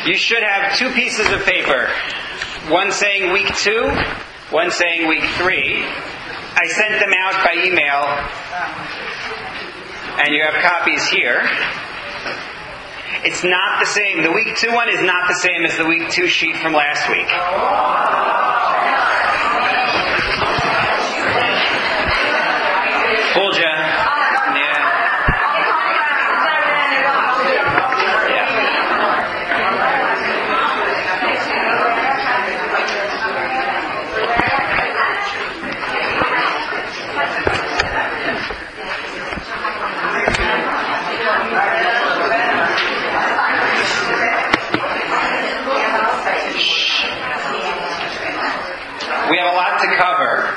You should have two pieces of paper. One saying week 2, one saying week 3. I sent them out by email, and you have copies here. It's not the same. The week 2 one is not the same as the week 2 sheet from last week. Fooled ya. We have a lot to cover.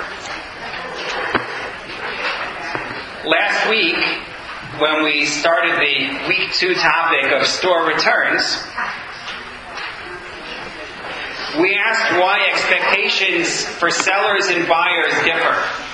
Last week, when we started the week 2 topic of store returns, we asked why expectations for sellers and buyers differ.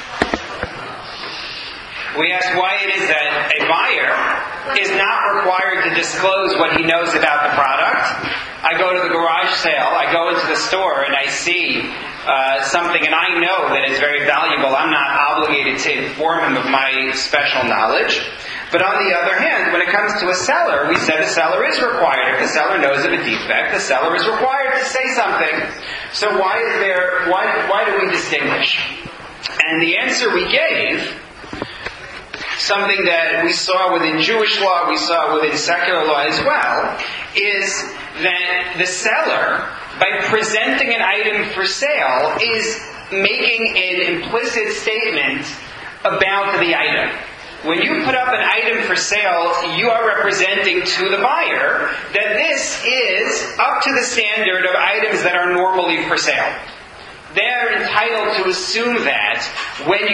We asked why it is that a buyer is not required to disclose what he knows about the product. I go to the garage sale, I go into the store, and I see something, and I know that it's very valuable. I'm not obligated to inform him of my special knowledge. But on the other hand, when it comes to a seller, we said the seller is required. If the seller knows of a defect, the seller is required to say something. So why do we distinguish? And the answer we gave, something that we saw within Jewish law, we saw within secular law as well, is that the seller, by presenting an item for sale, is making an implicit statement about the item. When you put up an item for sale, you are representing to the buyer that this is up to the standard of items that are normally for sale. They're entitled to assume that when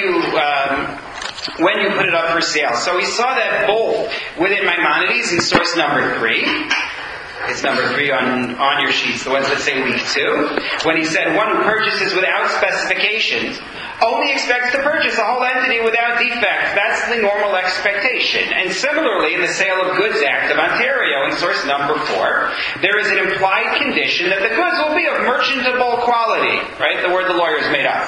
you put it up for sale. So we saw that both within Maimonides in source number 3. It's number 3 on your sheets, the ones that say week 2. When he said, one who purchases without specifications only expects to purchase a whole entity without defects. That's the normal expectation. And similarly, in the Sale of Goods Act of Ontario, in source number 4, there is an implied condition that the goods will be of merchantable quality. Right? The word the lawyers made up.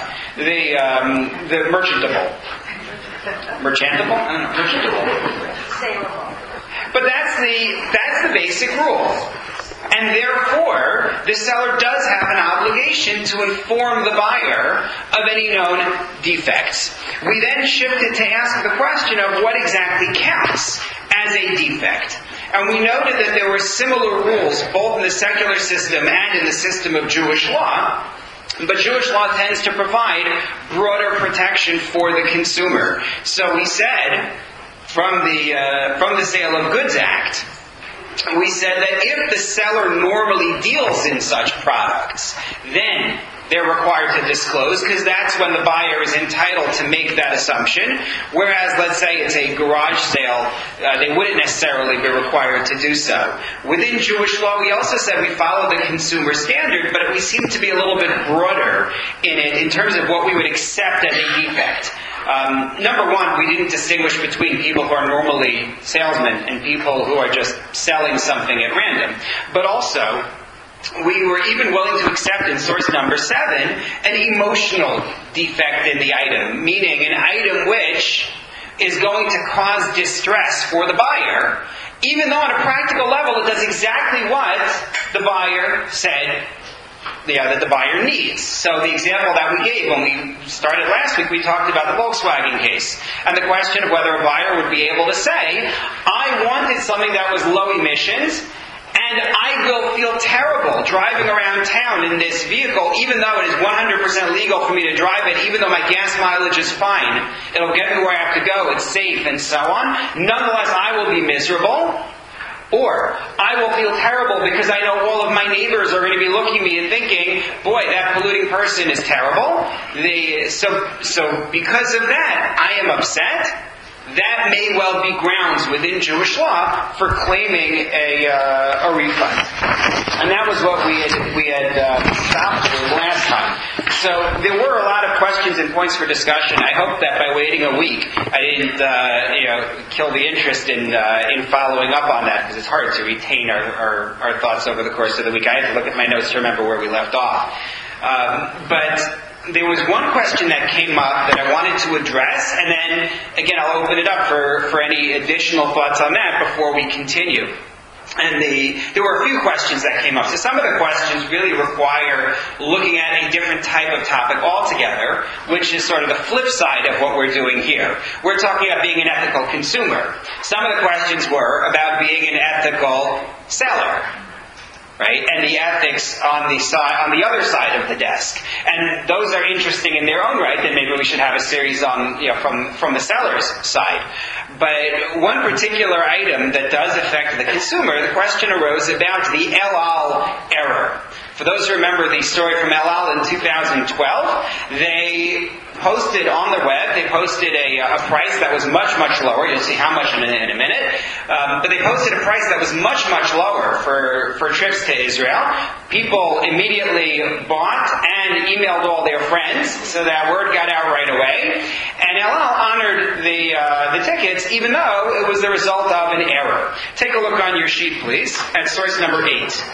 The merchantable. Merchantable? I don't know. Merchantable. Saleable. But that's the basic rule. And therefore, the seller does have an obligation to inform the buyer of any known defects. We then shifted to ask the question of what exactly counts as a defect. And we noted that there were similar rules both in the secular system and in the system of Jewish law. But Jewish law tends to provide broader protection for the consumer. So we said, from the Sale of Goods Act, we said that if the seller normally deals in such products, then they're required to disclose, because that's when the buyer is entitled to make that assumption. Whereas, let's say it's a garage sale, they wouldn't necessarily be required to do so. Within Jewish law, we also said we follow the consumer standard, but we seem to be a little bit broader in it in terms of what we would accept as a defect. Number one, we didn't distinguish between people who are normally salesmen and people who are just selling something at random. But also, we were even willing to accept in source number 7 an emotional defect in the item, meaning an item which is going to cause distress for the buyer, even though on a practical level it does exactly what the buyer said that the buyer needs. So the example that we gave when we started last week, we talked about the Volkswagen case and the question of whether a buyer would be able to say, I wanted something that was low emissions, and I will feel terrible driving around town in this vehicle, even though it is 100% legal for me to drive it, even though my gas mileage is fine. It'll get me where I have to go, it's safe, and so on. Nonetheless, I will be miserable. Or, I will feel terrible because I know all of my neighbors are going to be looking at me and thinking, boy, that polluting person is terrible. So because of that, I am upset. That may well be grounds within Jewish law for claiming a refund. And that was what we had stopped with last time. So there were a lot of questions and points for discussion. I hope that by waiting a week, I didn't, kill the interest in following up on that, because it's hard to retain our thoughts over the course of the week. I had to look at my notes to remember where we left off. But there was one question that came up that I wanted to address, and then again I'll open it up for any additional thoughts on that before we continue. And there were a few questions that came up. So some of the questions really require looking at a different type of topic altogether, which is sort of the flip side of what we're doing here. We're talking about being an ethical consumer. Some of the questions were about being an ethical seller, right? And the ethics on the other side of the desk. And those are interesting in their own right. Then maybe we should have a series on, from the seller's side. But one particular item that does affect the consumer, the question arose about the El Al error. For those who remember the story from El Al in 2012, they posted on the web, they posted a price that was much, much lower. You'll see how much in a minute. But they posted a price that was much, much lower for trips to Israel. People immediately bought and emailed all their friends, so that word got out right away. And El Al honored the tickets, even though it was the result of an error. Take a look on your sheet, please, at source number 8.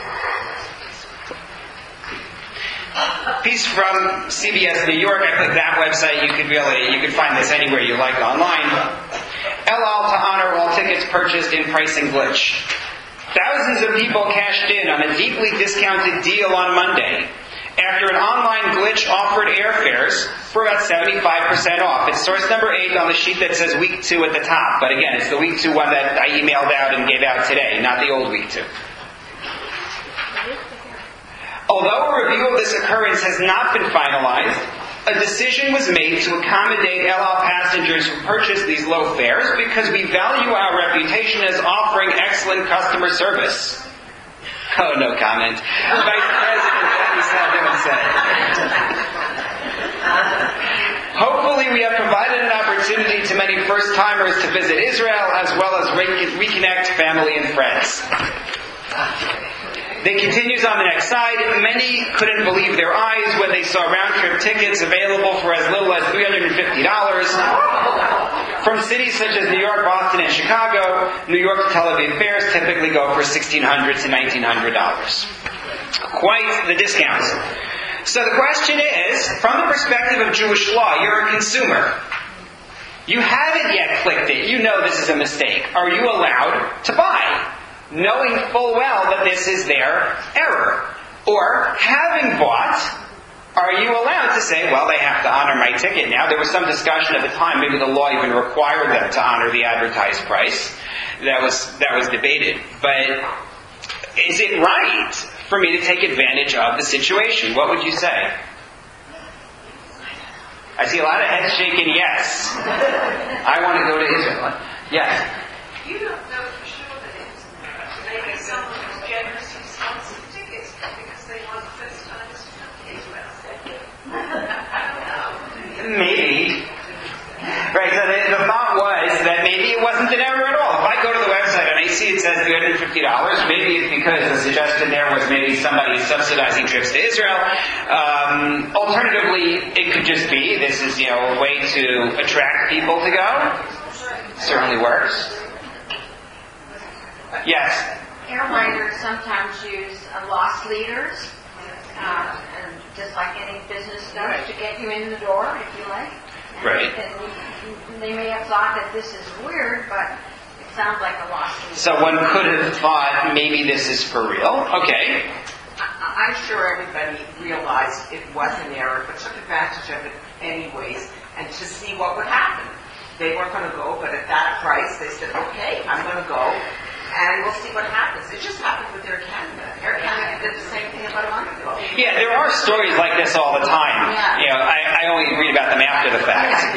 Piece from CBS New York. I clicked that website. You could find this anywhere you like online. El Al to honor all tickets purchased in pricing glitch. Thousands of people cashed in on a deeply discounted deal on Monday after an online glitch offered airfares for about 75% off. It's source number 8 on the sheet that says week 2 at the top. But again, it's the week 2 one that I emailed out and gave out today, not the old week 2. Although a review of this occurrence has not been finalized, a decision was made to accommodate El Al passengers who purchase these low fares because we value our reputation as offering excellent customer service. Oh, no comment. Vice President Debbie Salvin said. Hopefully we have provided an opportunity to many first-timers to visit Israel as well as reconnect family and friends. Then continues on the next side. Many couldn't believe their eyes when they saw round-trip tickets available for as little as $350. From cities such as New York, Boston, and Chicago, New York to Tel Aviv fares typically go for $1,600 to $1,900. Quite the discount. So the question is, from the perspective of Jewish law, you're a consumer. You haven't yet clicked it. You know this is a mistake. Are you allowed to buy, knowing full well that this is their error? Or, having bought, are you allowed to say, well, they have to honor my ticket now? There was some discussion at the time, maybe the law even required them to honor the advertised price. That was debated. But is it right for me to take advantage of the situation? What would you say? I see a lot of heads shaking yes. I want to go to Israel. Yes? You don't know for sure that it's maybe someone who's generous who sells some tickets because they want the first time to come to Israel. Maybe. Right, so the thought was that maybe it wasn't an error at all. If I go to the website and I see it says $350, maybe it's because the suggestion there was maybe somebody subsidizing trips to Israel. Alternatively, it could just be this is a way to attract people to go. Certainly works. Yes? Airliners sometimes use loss leaders, and just like any business does, to get you in the door, if you like. Right. And they may have thought that this is weird, but it sounds like a loss leader. So one could have thought maybe this is for real. Okay. I'm sure everybody realized it was an error, but took advantage of it anyways, and to see what would happen. They weren't going to go, but at that price, they said, okay, I'm going to go, and we'll see what happens. It just happened with Air Canada. Air Canada did the same thing about a month ago. Yeah, there are stories like this all the time. Yeah. I only read about them after the fact.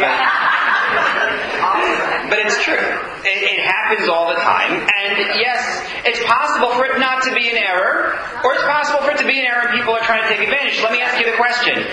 But it's true. It happens all the time. And yes, it's possible for it not to be an error, or it's possible for it to be an error and people are trying to take advantage. Let me ask you the question.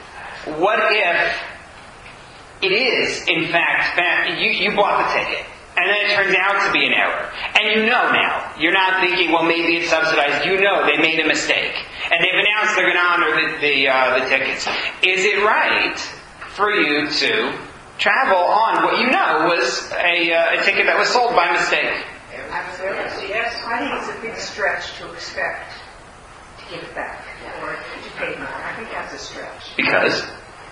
What if it is, in fact, you bought the ticket, and then it turns out to be an error. And you know now. You're not thinking, well, maybe it's subsidized. You know they made a mistake. And they've announced they're going to honor the tickets. Is it right for you to travel on what you know was a ticket that was sold by mistake? Absolutely. Yes, I think it's a big stretch to expect to give it back or to pay more. I think that's a stretch. Because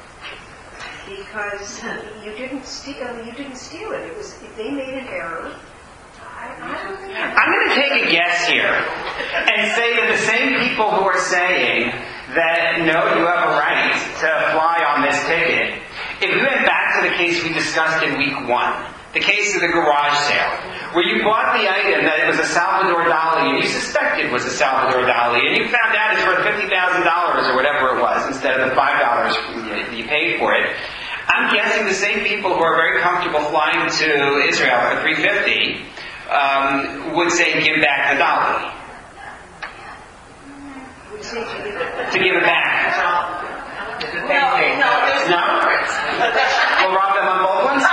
you didn't steal. You didn't steal it. It was they made an error. I don't think. I'm going to take a guess here and say that the same people who are saying that no, you have a right to fly on this ticket. If we went back to the case we discussed in week 1, the case of the garage sale, where you bought the item that it was a Salvador Dali, and you suspected was a Salvador Dali, and you found out it's worth $50,000 or whatever it was, instead of the $5 you paid for it. I'm guessing the same people who are very comfortable flying to Israel for $350 would say, give back the Dali. To give it back. No? We'll rob them on both ones?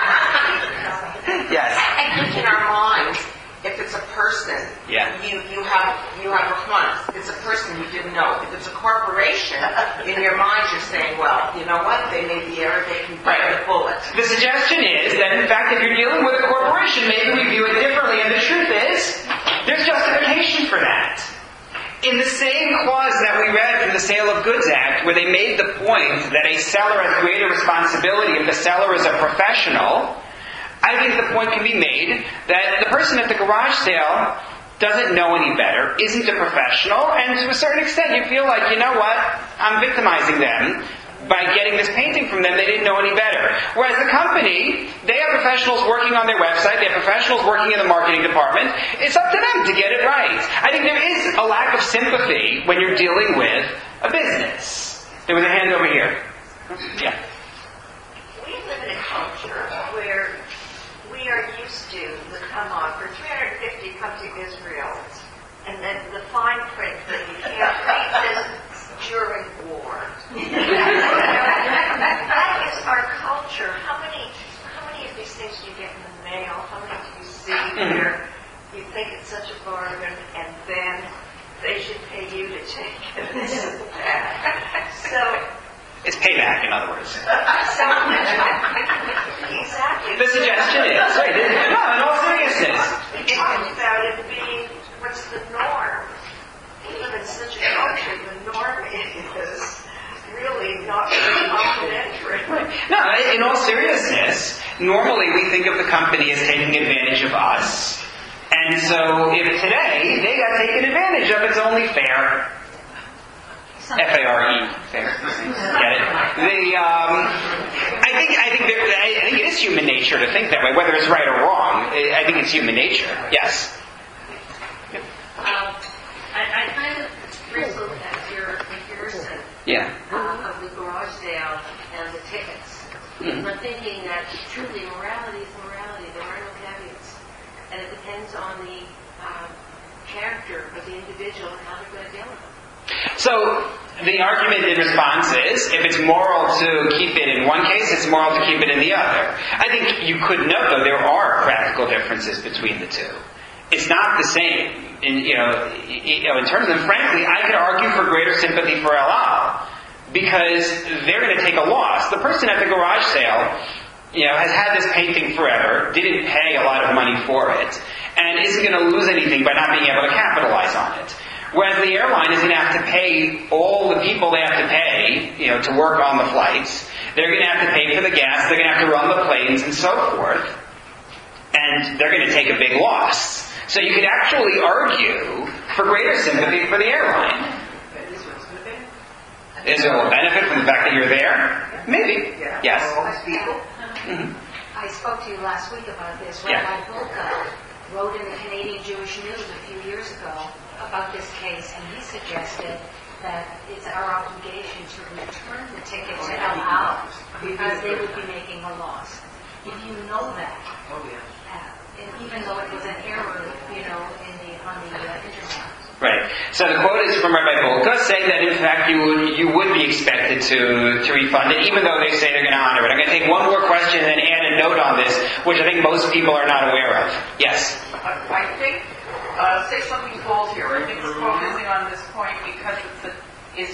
Yes. I think in our minds, if it's a person, you have a hunt. If it's a person you didn't know. If it's a corporation, in your mind you're saying, well, you know what? They made the error. They can bite the bullet. The suggestion is that, in fact, if you're dealing with a corporation, maybe we view it differently. And the truth is, there's justification for that. In the same clause that we read from the Sale of Goods Act, where they made the point that a seller has greater responsibility if the seller is a professional, I think the point can be made that the person at the garage sale doesn't know any better, isn't a professional, and to a certain extent you feel like, you know what, I'm victimizing them by getting this painting from them. They didn't know any better. Whereas the company, they have professionals working on their website, they have professionals working in the marketing department. It's up to them to get it right. I think there is a lack of sympathy when you're dealing with a business. There was a hand over here. Yeah. We live in a culture where we are used to the come on for 350 come to Israel, and then the fine print that you can't read this during war. That is our culture. How many of these things do you get in the mail? How many do you see where you think it's such a bargain, and then they should pay you to take it? So it's payback, in other words. Exactly. The suggestion is, right, no, in all seriousness. We talked about it being, what's the norm? Even in such a culture, the norm is really not very complimentary. No, in all seriousness, normally we think of the company as taking advantage of us. And so if today they got taken advantage of, it's only fair. F-A-R-E, fair. Get it? I think it is human nature to think that way, whether it's right or wrong. I think it's human nature. Yes. I kind of bristled at your comparison of the garage sale and the tickets. Mm-hmm. I'm thinking that truly morality is morality. There are no caveats. And it depends on the character of the individual and how they're going to deal with it. So, the argument in response is, if it's moral to keep it in one case, it's moral to keep it in the other. I think you could note, though, there are practical differences between the two. It's not the same. In terms of, frankly, I could argue for greater sympathy for El Al, because they're going to take a loss. The person at the garage sale, has had this painting forever, didn't pay a lot of money for it, and isn't going to lose anything by not being able to capitalize on it. Whereas the airline is going to have to pay all the people they have to pay, to work on the flights. They're going to have to pay for the gas. They're going to have to run the planes and so forth. And they're going to take a big loss. So you could actually argue for greater sympathy for the airline. Is there a benefit from the fact that you're there? Maybe. Yes. I spoke to you last week about this. Rabbi Bulka wrote in the Canadian Jewish News a few years ago about this case, and he suggested that it's our obligation to return the ticket to El Al because they would be making a loss. If you know that, and even though it was an error, on the internet. Right. So the quote is from Rabbi Bulka, saying that in fact you would be expected to refund it, even though they say they're going to honor it. I'm going to take one more question and then add a note on this, which I think most people are not aware of. Yes? I think, say something bold here. I think it's focusing on this point because it's an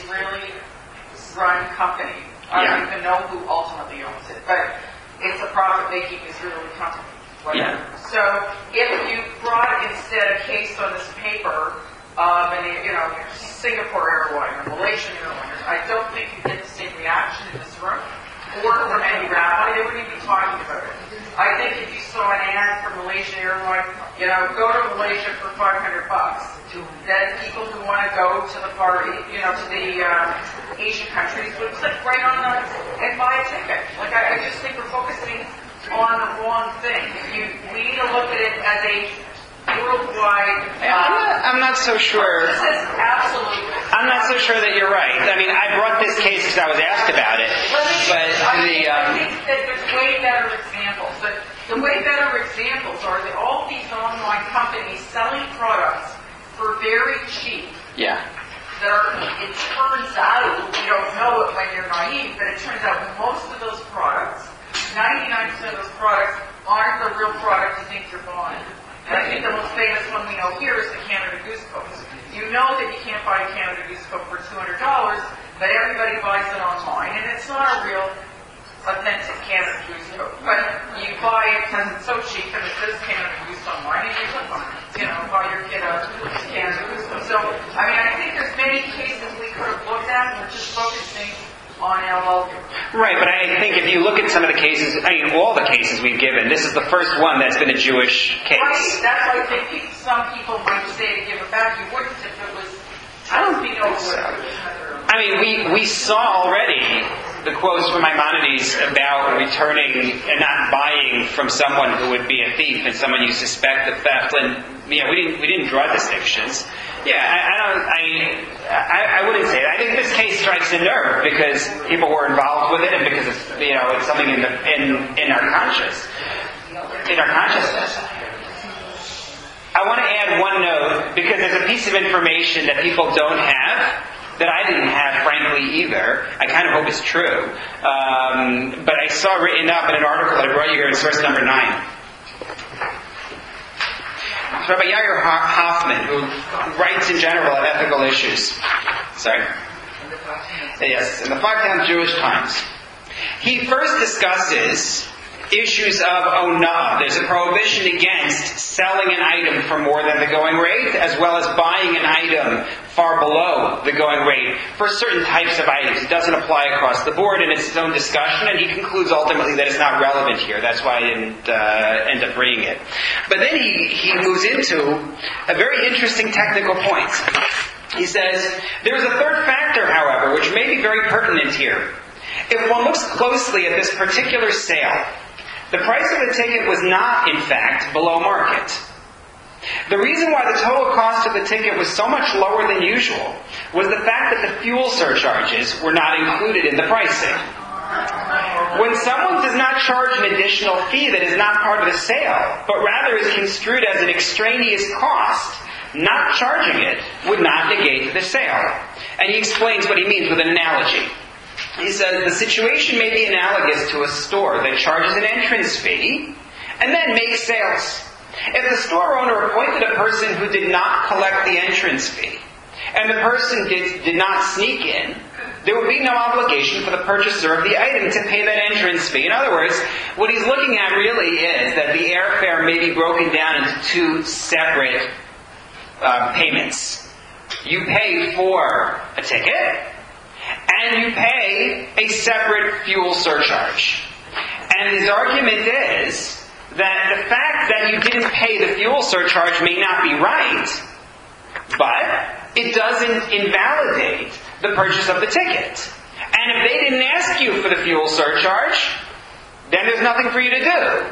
Israeli-run company. I don't even know who ultimately owns it, but it's a profit-making Israeli company. Whatever. Yeah. So if you brought instead a case on this paper of Singapore airline or Malaysian airline, I don't think you get the same reaction in this room or from any rabbi. They wouldn't even be talking about it. I think if you saw an ad for Malaysian airline, go to Malaysia for $500. Then people who want to go to the to the Asian countries would click right on that and buy a ticket. Like I just think we're focusing on the wrong thing. We need to look at it as a worldwide. I'm not so sure. This is absolutely. I'm not so sure that you're right. I mean, I brought this case because I was asked about it. I think that there's way better examples. But the way better examples are that all these online companies selling products for very cheap. Yeah. It turns out, you don't know it when you're naive, but it turns out most of those products, 99% of those products aren't the real product you think you're buying. And I think the most famous one we know here is the Canada Goose coats. You know that you can't buy a Canada Goose coat for $200, but everybody buys it online, and it's not a real authentic Canada Goose coat. But you buy it because it's so cheap, and it says Canada Goose online, and you click on it. Buy your kid a Canada Goose coat. So, I think there's many cases we could have looked at, and we're just focusing on LL. Right, but I think if you look at some of the cases, all the cases we've given, this is the first one that's been a Jewish case. Right, that's why I think some people might say to give it back. You wouldn't if it was. I don't think so. I mean, we saw already the quotes from Maimonides about returning and not buying from someone who would be a thief and someone you suspect of theft. And we didn't draw distinctions. Yeah, I wouldn't say that. I think this case strikes a nerve because people were involved with it and because it's something in our consciousness. I want to add one note because there's a piece of information that people don't have that I didn't have, frankly, either. I kind of hope it's true. But I saw written up in an article that I brought you here in source number 9. It's Rabbi Yair Hoffman, who writes in general on ethical issues. Sorry. Yes, in the Five Jewish Times. He first discusses issues of onah. There's a prohibition against selling an item for more than the going rate, as well as buying an item far below the going rate for certain types of items. It doesn't apply across the board, and it's its own discussion, and he concludes ultimately that it's not relevant here. That's why I didn't end up bringing it. But then he moves into a very interesting technical point. He says, there's a third factor, however, which may be very pertinent here. If one looks closely at this particular sale, the price of the ticket was not, in fact, below market. The reason why the total cost of the ticket was so much lower than usual was the fact that the fuel surcharges were not included in the pricing. When someone does not charge an additional fee that is not part of the sale, but rather is construed as an extraneous cost, not charging it would not negate the sale. And he explains what he means with an analogy. He says, the situation may be analogous to a store that charges an entrance fee and then makes sales. If the store owner appointed a person who did not collect the entrance fee, and the person did not sneak in, there would be no obligation for the purchaser of the item to pay that entrance fee. In other words, what he's looking at really is that the airfare may be broken down into two separate payments. You pay for a ticket, and you pay a separate fuel surcharge. And his argument is that the fact that you didn't pay the fuel surcharge may not be right, but it doesn't invalidate the purchase of the ticket. And if they didn't ask you for the fuel surcharge, then there's nothing for you to do.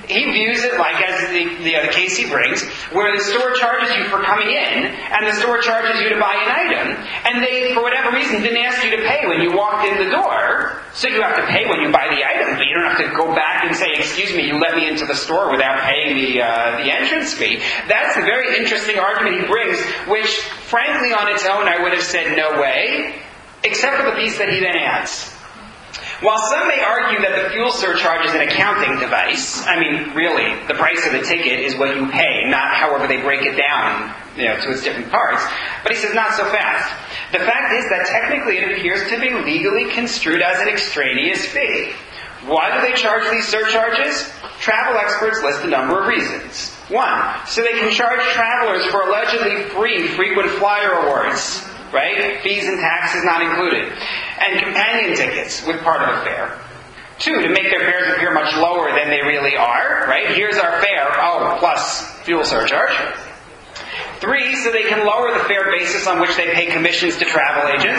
He views it like, as the case he brings, where the store charges you for coming in, and the store charges you to buy an item, and they, for whatever reason, didn't ask you to pay when you walked in the door, so you have to pay when you buy the item, but you don't have to go back and say, excuse me, you let me into the store without paying the entrance fee. That's a very interesting argument he brings, which, frankly, on its own, I would have said no way, except for the piece that he then adds. While some may argue that the fuel surcharge is an accounting device, I mean, really, the price of the ticket is what you pay, not however they break it down, to its different parts. But he says, not so fast. The fact is that technically it appears to be legally construed as an extraneous fee. Why do they charge these surcharges? Travel experts list a number of reasons. 1, so they can charge travelers for allegedly free frequent flyer awards. Right? Fees and taxes not included. And companion tickets with part of the fare. 2, to make their fares appear much lower than they really are. Right? Here's our fare. Plus fuel surcharge. 3, so they can lower the fare basis on which they pay commissions to travel agents.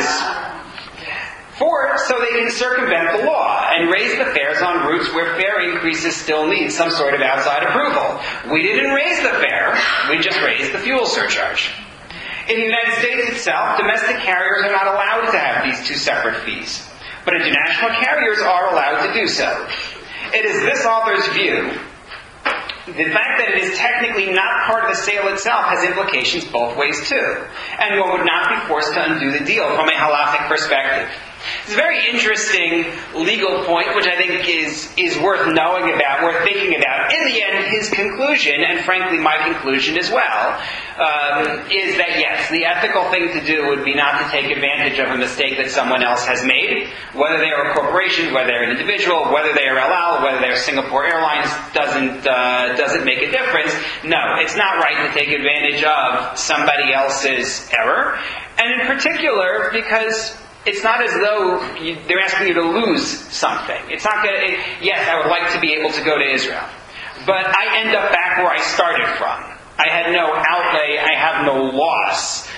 4, so they can circumvent the law and raise the fares on routes where fare increases still need some sort of outside approval. We didn't raise the fare. We just raised the fuel surcharge. In the United States itself, domestic carriers are not allowed to have these 2 separate fees, but international carriers are allowed to do so. It is this author's view, the fact that it is technically not part of the sale itself has implications both ways too, and one would not be forced to undo the deal from a halachic perspective. It's a very interesting legal point, which I think is worth knowing about, worth thinking about. In the end, his conclusion, and frankly my conclusion as well, is that yes, the ethical thing to do would be not to take advantage of a mistake that someone else has made. Whether they are a corporation, whether they're an individual, whether they are El Al, whether they're Singapore Airlines, doesn't make a difference. No, it's not right to take advantage of somebody else's error. And in particular, because it's not as though they're asking you to lose something. It's not going to... Yes, I would like to be able to go to Israel. But I end up back where I started from. I had no outlay, I have no loss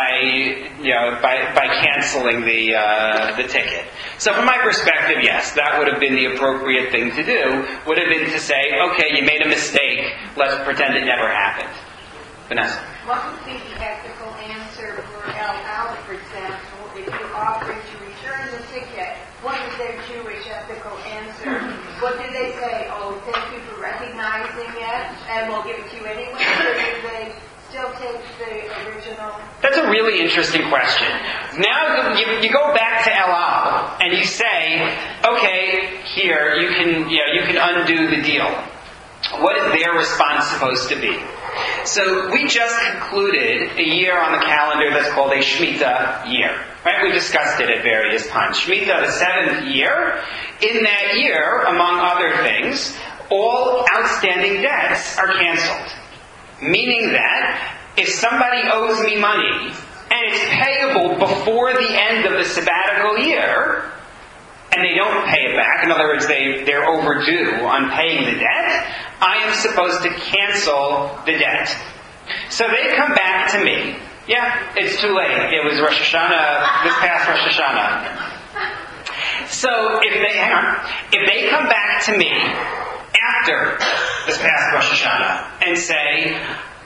by canceling the ticket. So from my perspective, yes, that would have been the appropriate thing to do, would have been to say, okay, you made a mistake, let's pretend it never happened. Vanessa? What would be the ethical answer for El Al, for example, if you're offering to return the ticket? What is their Jewish ethical answer? What do they say? Oh, thank you for recognizing it, and we'll give it to you anyway? Or do they still take the original? That's a really interesting question. Now you go back to El Al and you say, okay, here you can undo the deal. What is their response supposed to be? So we just concluded a year on the calendar that's called a Shemitah year. Right? We discussed it at various times. Shemitah, the 7th year. In that year, among other things, all outstanding debts are canceled. Meaning that if somebody owes me money and it's payable before the end of the sabbatical year, and they don't pay it back, in other words, they're overdue on paying the debt, I am supposed to cancel the debt. So they come back to me. Yeah, it's too late. It was Rosh Hashanah, this past Rosh Hashanah. So if they come back to me after this past Rosh Hashanah and say,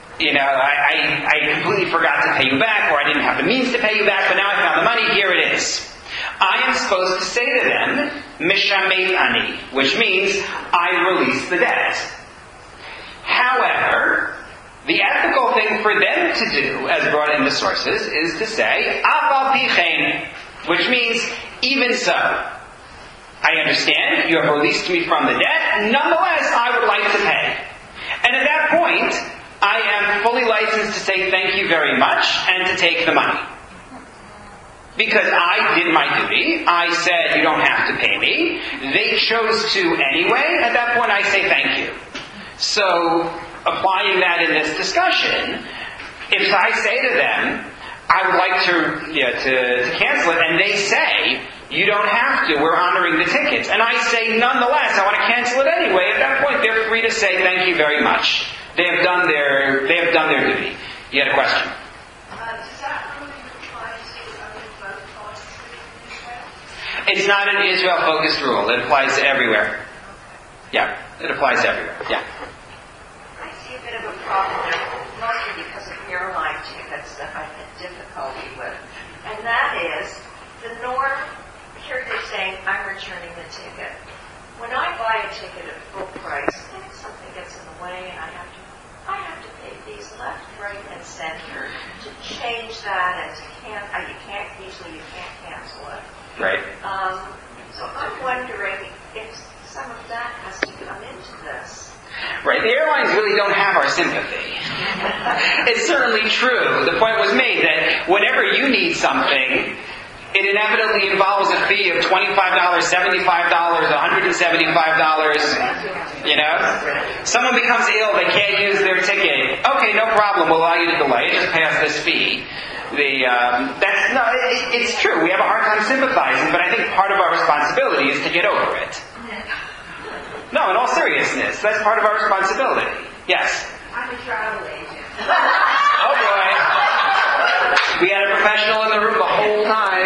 I completely forgot to pay you back, or I didn't have the means to pay you back, but now I found the money, here it is. I am supposed to say to them, Mishameit ani, which means I release the debt. However, the ethical thing for them to do, as brought in the sources, is to say, Af al pi chen, which means, even so. I understand, you have released me from the debt, nonetheless, I would like to pay. And at that point, I am fully licensed to say thank you very much, and to take the money. Because I did my duty, I said you don't have to pay me, they chose to anyway, at that point I say thank you. So, applying that in this discussion, if I say to them, I would like to cancel it, and they say, you don't have to, we're honoring the tickets, and I say, nonetheless, I want to cancel it anyway, at that point they're free to say thank you very much. They have done their duty. You had a question? Does that really apply to both parts of Israel? It's not an Israel-focused rule. It applies to everywhere. Yeah. It applies everywhere. Yeah. I see a bit of a problem there, mostly because of airline tickets that I've had difficulty with. And that is, the norm, here they're saying, I'm returning the ticket. When I buy a ticket at full price, if something gets in the way and I have to pay fees left, right, and center to change that and you can't cancel it. Right. So I'm wondering if some of that has to come into this. Right. The airlines really don't have our sympathy. It's certainly true. The point was made that whenever you need something, it inevitably involves a fee of $25, $75, $175. Someone becomes ill, they can't use their ticket. Okay, no problem. We'll allow you to delay. Just pay us this fee. It's true. We have a hard time sympathizing, but I think part of our responsibility is to get over it. No, in all seriousness, that's part of our responsibility. Yes. I'm a travel agent. Oh boy. We had a professional in the room the whole time.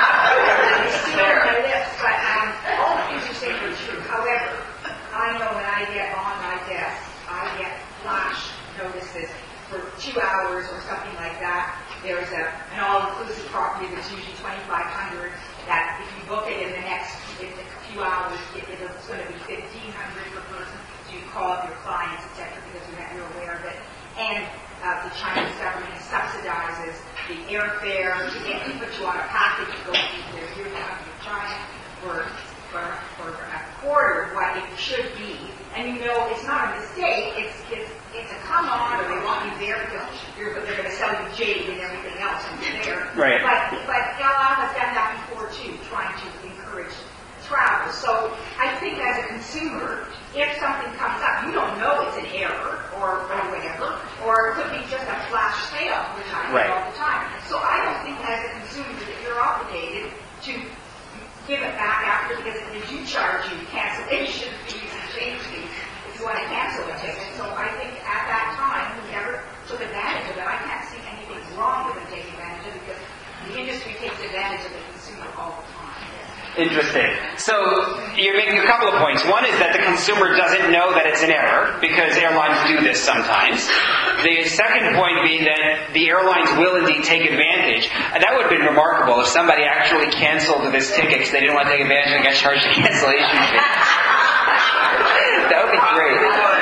But all the things you say are true. However, I know when I get on my desk, I get flash notices for 2 hours or something like that. There's an all-inclusive property that's usually $2,500. That if you book it in the next few hours, it's going to be $1,500 per person. So you call up your clients, etc., because you're aware of it. And the Chinese government subsidizes the airfare to put you on a package to go either here to China for a quarter what it should be. And it's not a mistake. It's a come on, or they want you there because they're going to sell you jade and everything else and you're there. Right. But El Al has done that before too, trying to encourage travel. So I think as a consumer, if something comes up, you don't know it's an error or whatever, or it could be just a flash sale, which I do all the time. So I don't think as a consumer that you're obligated to give it back after, because they do charge you cancellation fees and change fees if you want to cancel a ticket. So I think at that time, whoever took advantage of it, I can't see anything wrong with them taking advantage of it, because the industry takes advantage of the consumer all the time. Interesting. So you're making a couple of points. One is that the consumer doesn't know that it's an error, because airlines do this sometimes. The second point being that the airlines will indeed take advantage. That would have been remarkable if somebody actually canceled this ticket because they didn't want to take advantage and got charged a cancellation fee. That would be great.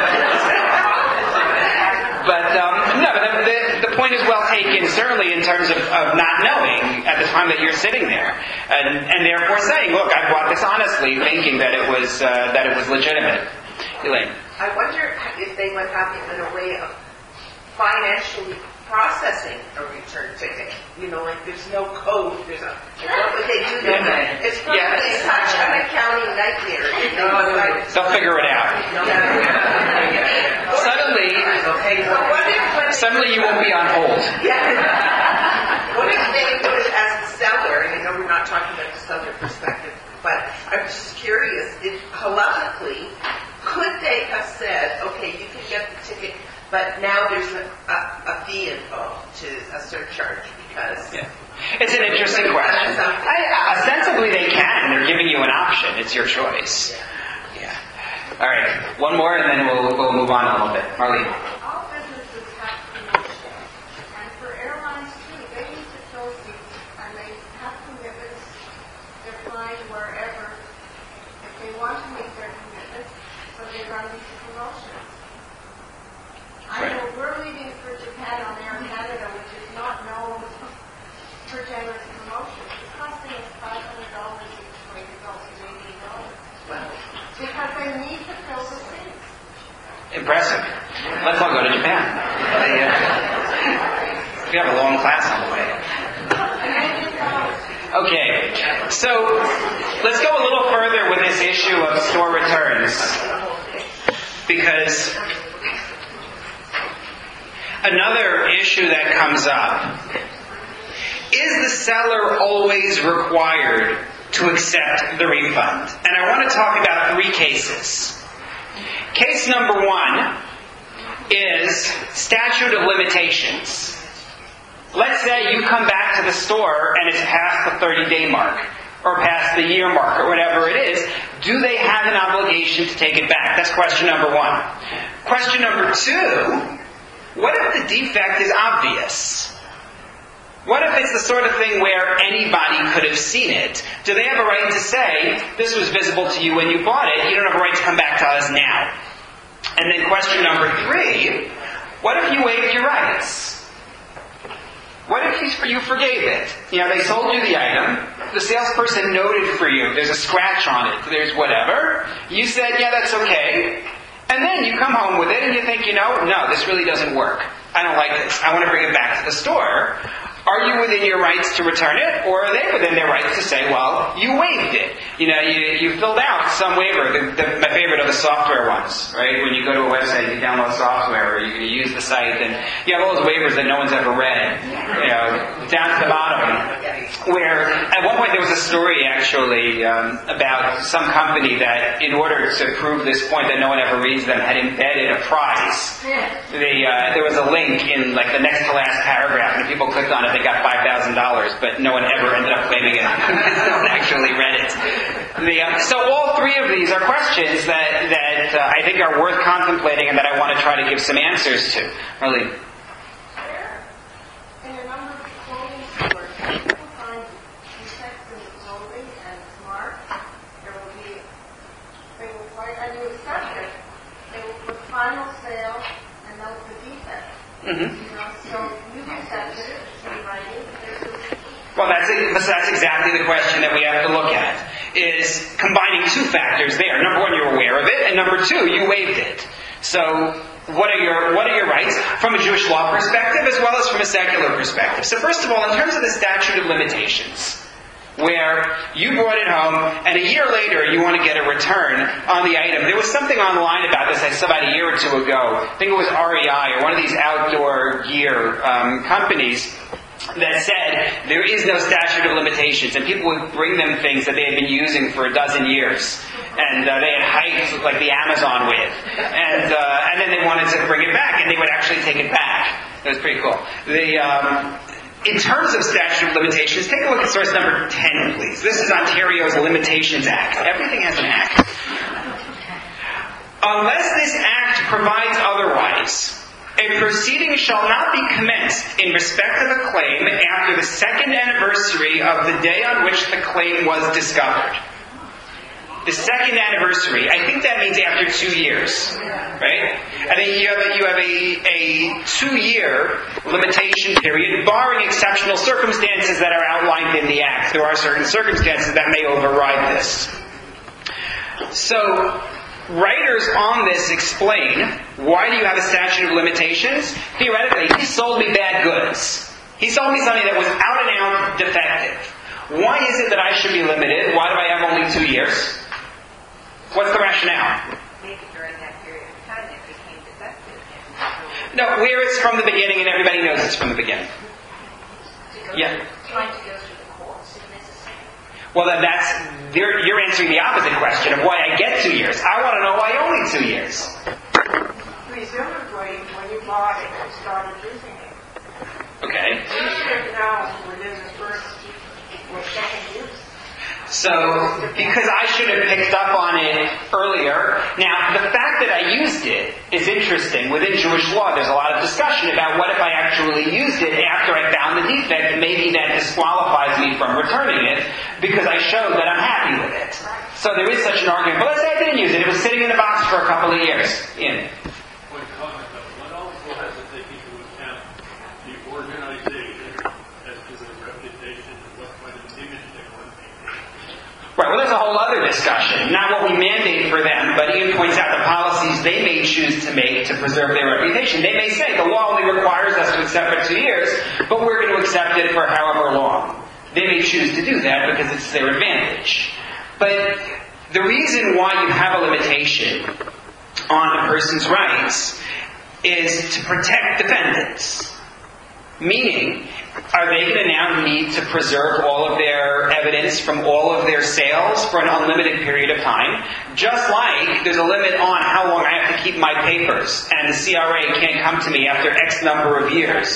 But the point is well taken, certainly in terms of not knowing at the time that you're sitting there, and therefore saying, "Look, I bought this honestly, thinking that it was legitimate." Elaine, I wonder if they would have even a way of financially processing a return ticket. Like there's no code. What would they do? It's probably such an accounting nightmare. They'll figure it out. Suddenly you won't be on hold. What if they would, as the seller, and I know we're not talking about the seller perspective, but I'm just curious, if halachically, could they have said, okay, you can get the ticket, but now there's a fee involved, to a surcharge, because... Yeah. It's an interesting question. Ostensibly they can. They're giving you an option. It's your choice. Yeah. All right. One more, and then we'll move on a little bit. Marlene. All businesses have commissions, and for airlines too, they need to fill seats, and they have commitments. They're flying wherever if they want to meet their commitments, so they run these promotions. I know we're leaving for Japan on Air Canada, which is not known for generous promotions. It's costing us $500 each way to go to $80. Because they need to fill the seats. Impressive. Let's all go to Japan. We have a long class on the way. Okay, so let's go a little further with this issue of store returns. Because another issue that comes up is the seller always required to accept the refund? And I want to talk about 3 cases. Case number 1 is statute of limitations. Let's say you come back to the store and it's past the 30-day mark, or past the year mark or whatever it is, do they have an obligation to take it back? That's question number one. Question number two, what if the defect is obvious? What if it's the sort of thing where anybody could have seen it? Do they have a right to say, this was visible to you when you bought it, you don't have a right to come back to us now? And then question number three, what if you waived your rights? What if you forgave it? They sold you the item, the salesperson noted for you, there's a scratch on it, there's whatever. You said, yeah, that's okay. And then you come home with it and you think, no, this really doesn't work. I don't like this. I want to bring it back to the store. Are you within your rights to return it, or are they within their rights to say, well, you waived it? You filled out some waiver. My favorite are the software ones, right? When you go to a website, you download software, or you use the site, and you have all those waivers that no one's ever read, down to the bottom. Where, at one point there was a story, actually, about some company that, in order to prove this point that no one ever reads them, had embedded a prize. There was a link in, the next to last paragraph, and people clicked on it, they got $5,000, but no one ever ended up claiming it. No one actually read it. So all three of these are questions that I think are worth contemplating and that I want to try to give some answers to. Arlene? In a number of clothing stores, people find defects in the clothing and it's marked. They will write a new accept it. They will put final sale and note the defect. Mm-hmm. So you accept it. Well, that's exactly the question that we have to look at, is combining two factors there. Number one, you're aware of it, and number two, you waived it. So, what are your rights from a Jewish law perspective as well as from a secular perspective? So first of all, in terms of the statute of limitations, where you brought it home, and a year later you want to get a return on the item. There was something online about this I saw about a year or two ago. I think it was REI, or one of these outdoor gear companies, that said there is no statute of limitations, and people would bring them things that they had been using for a dozen years, and they had hiked the Amazon with, and then they wanted to bring it back, and they would actually take it back. That was pretty cool. In terms of statute of limitations, take a look at source number 10, please. This is Ontario's Limitations Act. Everything has an act. Unless this act provides otherwise, a proceeding shall not be commenced in respect of a claim after the second anniversary of the day on which the claim was discovered. The second anniversary, I think that means after 2 years, right? I think you have a 2-year limitation period, barring exceptional circumstances that are outlined in the Act. There are certain circumstances that may override this. So, writers on this explain, why do you have a statute of limitations? Theoretically, he sold me bad goods. He sold me something that was out and out defective. Why is it that I should be limited? Why do I have only 2 years? What's the rationale? Maybe during that period of time it became defective. No, where it's from the beginning and everybody knows it's from the beginning. Yeah. Trying to go through the courts if necessary. Well, then you're answering the opposite question of why I get 2 years. I want to know why only 2 years. Presumably, when you bought it, you started using it. Okay. You should have known within the first or second use. So, because I should have picked up on it earlier. Now, the fact that I used it is interesting. Within Jewish law, there's a lot of discussion about what if I actually used it after I found the defect. Maybe that disqualifies me from returning it because I showed that I'm happy with it. So there is such an argument. But let's say I didn't use it. It was sitting in the box for a couple of years. Ian. One comment, though. One also has to take into account the organization as to the reputation and what kind of image they want to maintain. Right, well, there's a whole other discussion. Not what we mandate for them, but Ian points out the policies they may choose to make to preserve their reputation. They may say, the law only requires us to accept for 2 years, but we're going to accept it for however long. They may choose to do that because it's their advantage. But the reason why you have a limitation on a person's rights is to protect defendants. Meaning, are they going to now need to preserve all of their evidence from all of their sales for an unlimited period of time? Just like there's a limit on how long I have to keep my papers, and the CRA can't come to me after X number of years.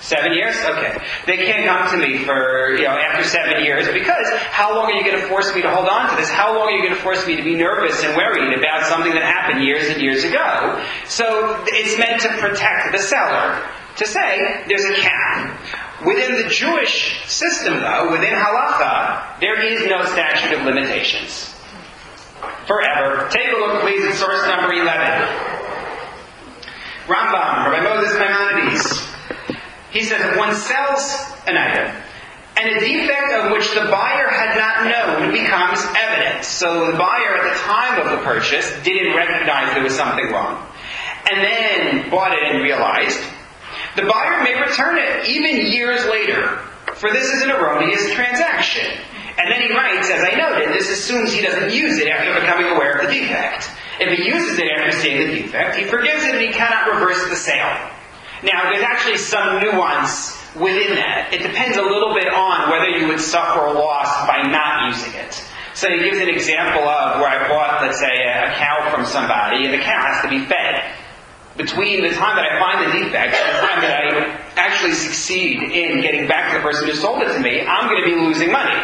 7 years? Okay. They can't come to me for, after 7 years, because how long are you going to force me to hold on to this? How long are you going to force me to be nervous and worried about something that happened years and years ago? So it's meant to protect the seller, to say there's a cap. Within the Jewish system, though, within halacha, there is no statute of limitations. Forever. Take a look, please, at source number 11. Rambam, Rabbi Moses Maimonides. He says if one sells an item, and a defect of which the buyer had not known becomes evident. So the buyer at the time of the purchase didn't recognize there was something wrong, and then bought it and realized, the buyer may return it even years later, for this is an erroneous transaction. And then he writes, as I noted, this assumes he doesn't use it after becoming aware of the defect. If he uses it after seeing the defect, he forgives it and he cannot reverse the sale. Now, there's actually some nuance within that. It depends a little bit on whether you would suffer a loss by not using it. So he gives an example of where I bought, let's say, a cow from somebody, and the cow has to be fed. Between the time that I find the defect and the time that I actually succeed in getting back to the person who sold it to me, I'm going to be losing money.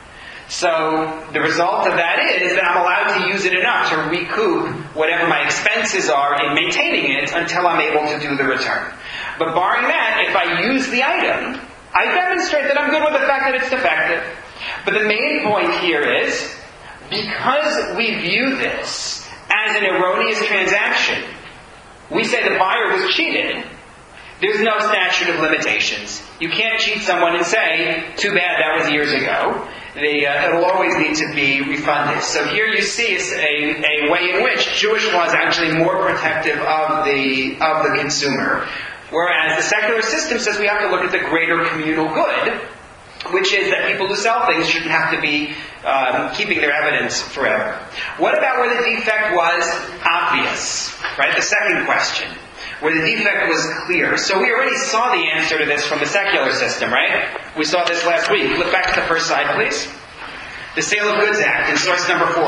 So the result of that is that I'm allowed to use it enough to recoup whatever my expenses are in maintaining it until I'm able to do the return. But barring that, if I use the item, I demonstrate that I'm good with the fact that it's defective. But the main point here is, because we view this as an erroneous transaction, we say the buyer was cheated, there's no statute of limitations. You can't cheat someone and say, too bad, that was years ago. It'll always need to be refunded. So here you see a way in which Jewish law is actually more protective of the consumer. Whereas the secular system says we have to look at the greater communal good, which is that people who sell things shouldn't have to be keeping their evidence forever. What about where the defect was obvious? Right? The second question. Where the defect was clear. So we already saw the answer to this from the secular system, right? We saw this last week. Look back to the first slide, please. The Sale of Goods Act in source number 4.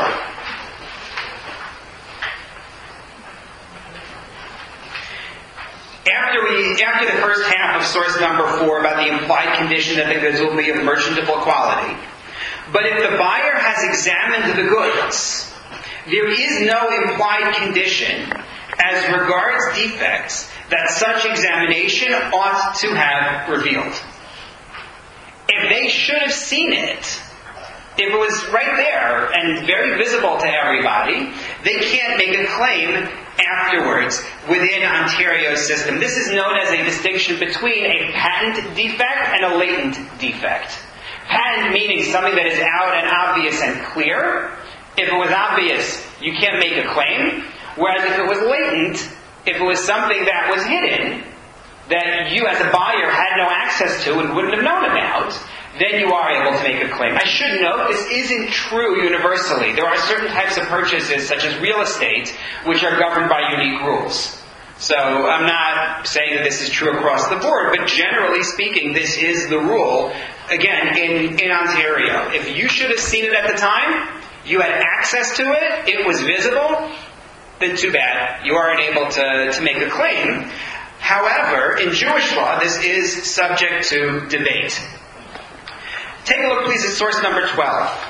After the first half of source number 4 about the implied condition that the goods will be of merchantable quality. But if the buyer has examined the goods, there is no implied condition as regards defects that such examination ought to have revealed. If they should have seen it, if it was right there and very visible to everybody, they can't make a claim afterwards within Ontario's system. This is known as a distinction between a patent defect and a latent defect. Patent meaning something that is out and obvious and clear. If it was obvious, you can't make a claim. Whereas if it was latent, if it was something that was hidden, that you as a buyer had no access to and wouldn't have known about, then you are able to make a claim. I should note, this isn't true universally. There are certain types of purchases, such as real estate, which are governed by unique rules. So I'm not saying that this is true across the board, but generally speaking, this is the rule, again, in Ontario. If you should have seen it at the time, you had access to it, it was visible, then too bad. You aren't able to make a claim. However, in Jewish law, this is subject to debate. Take a look, please, at source number 12.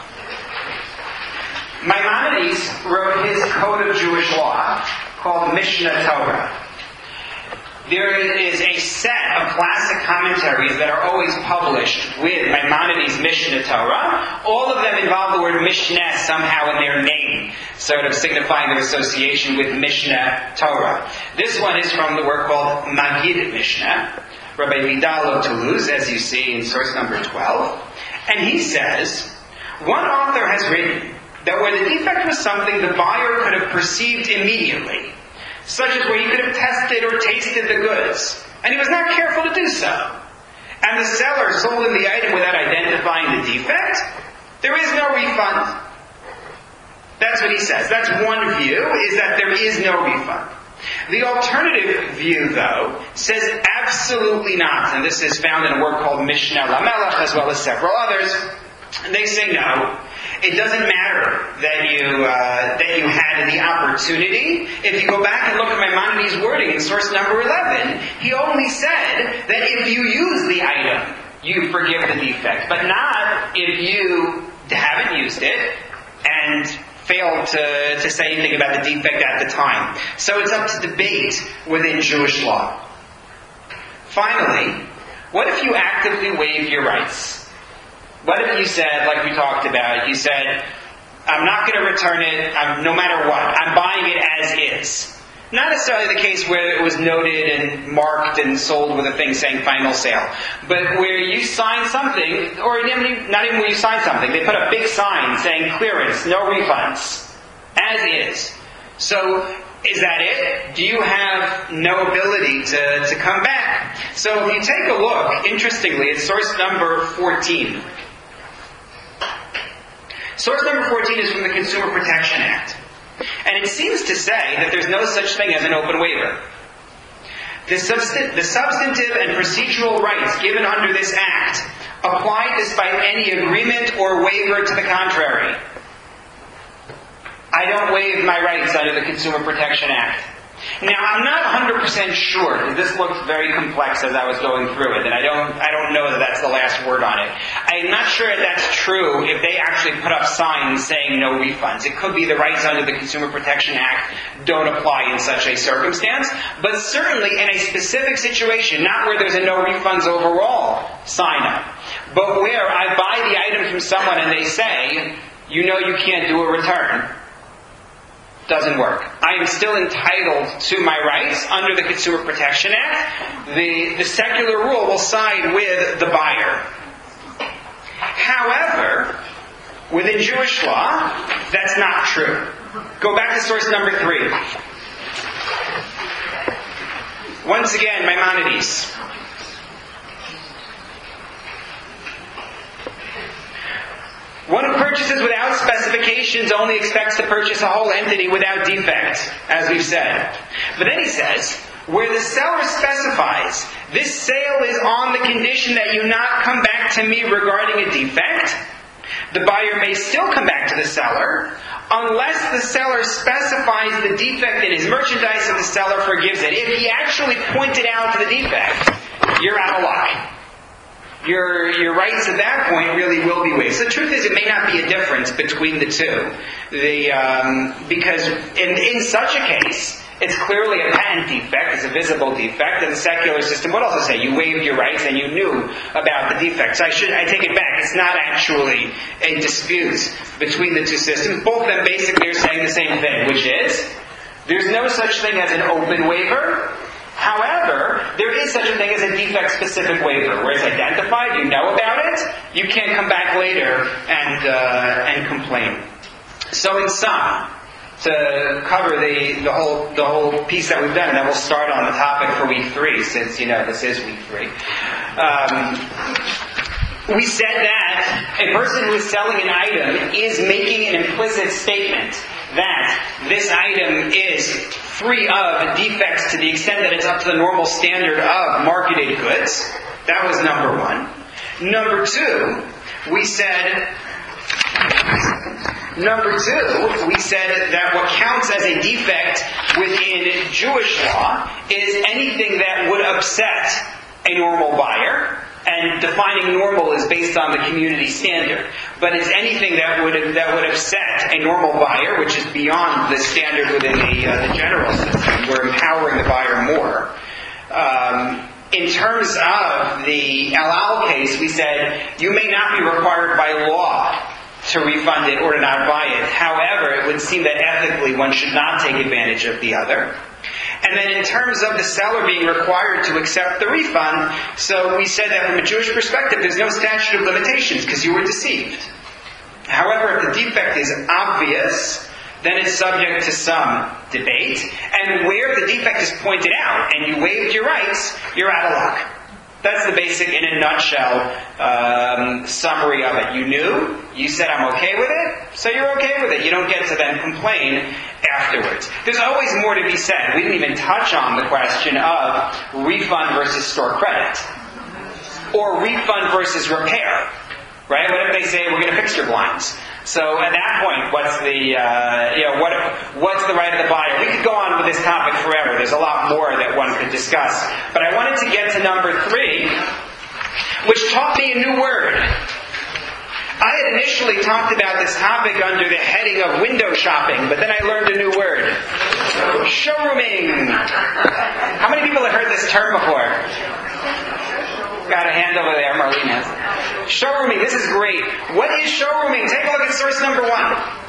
Maimonides wrote his Code of Jewish Law called Mishnah Torah. There is a set of classic commentaries that are always published with Maimonides' Mishnah Torah. All of them involve the word Mishnah somehow in their name, sort of signifying their association with Mishnah Torah. This one is from the work called Magid Mishnah, Rabbi Vidal of Toulouse, as you see in source number 12. And he says, one author has written that where the defect was something the buyer could have perceived immediately, such as where he could have tested or tasted the goods, and he was not careful to do so, and the seller sold him the item without identifying the defect, there is no refund. That's what he says. That's one view, is that there is no refund. The alternative view, though, says absolutely not, and this is found in a work called Mishnah Lamelech, as well as several others. And they say no. It doesn't matter matter that you had the opportunity. If you go back and look at Maimonides' wording in source number 11, he only said that if you use the item, you forgive the defect, but not if you haven't used it and failed to say anything about the defect at the time. So it's up to debate within Jewish law. Finally, what if you actively waive your rights? What if you said, like we talked about, you said, I'm not going to return it no matter what. I'm buying it as is. Not necessarily the case where it was noted and marked and sold with a thing saying final sale. But where you sign something, or not even where you sign something, they put a big sign saying clearance, no refunds, as is. So, is that it? Do you have no ability to come back? So if you take a look, interestingly, at source number 14. Source number 14 is from the Consumer Protection Act. And it seems to say that there's no such thing as an open waiver. The substantive and procedural rights given under this Act apply despite any agreement or waiver to the contrary. I don't waive my rights under the Consumer Protection Act. Now, I'm not 100% sure. This looked very complex as I was going through it, and I don't know that that's the last word on it. I'm not sure if that's true if they actually put up signs saying no refunds. It could be the rights under the Consumer Protection Act don't apply in such a circumstance, but certainly in a specific situation, not where there's a no refunds overall sign up, but where I buy the item from someone and they say, you know you can't do a return. Doesn't work. I am still entitled to my rights under the Consumer Protection Act. The secular rule will side with the buyer. However, within Jewish law, that's not true. Go back to source number 3. Once again, Maimonides. One who purchases without specifications only expects to purchase a whole entity without defect, as we've said. But then he says, where the seller specifies, this sale is on the condition that you not come back to me regarding a defect, the buyer may still come back to the seller, unless the seller specifies the defect in his merchandise and the seller forgives it. If he actually pointed out the defect, you're out of luck. Your rights at that point really will be waived. So the truth is, it may not be a difference between the two. Because in such a case, it's clearly a patent defect, it's a visible defect, and the secular system would also say you waived your rights and you knew about the defect. So I take it back. It's not actually a dispute between the two systems. Both of them basically are saying the same thing, which is, there's no such thing as an open waiver. However, there is such a thing as a defect-specific waiver, where it's identified, you know about it, you can't come back later and complain. So in sum, to cover the whole piece that we've done, and then we'll start on the topic for week 3, since this is week 3. We said that a person who is selling an item is making an implicit statement that this item is free of defects to the extent that it's up to the normal standard of marketed goods. That was number 1. Number 2, we said that what counts as a defect within Jewish law is anything that would upset a normal buyer. And defining normal is based on the community standard. But it's anything that would upset a normal buyer, which is beyond the standard within the general system. We're empowering the buyer more. In terms of the El Al case, we said you may not be required by law to refund it or to not buy it. However, it would seem that ethically one should not take advantage of the other. And then in terms of the seller being required to accept the refund, so we said that from a Jewish perspective, there's no statute of limitations because you were deceived. However, if the defect is obvious, then it's subject to some debate. And where the defect is pointed out and you waived your rights, you're out of luck. That's the basic, in a nutshell, summary of it. You knew, you said I'm okay with it, so you're okay with it. You don't get to then complain afterwards. There's always more to be said. We didn't even touch on the question of refund versus store credit. Or refund versus repair. Right? What if they say, we're going to fix your blinds? So at that point, what's the right of the buyer? We could go on with this topic forever. There's a lot more that one could discuss. But I wanted to get to number 3, which taught me a new word. I had initially talked about this topic under the heading of window shopping, but then I learned a new word. Showrooming. How many people have heard this term before? Got a hand over there, Marlene has. Showrooming, this is great. What is showrooming? Take a look at source number 1.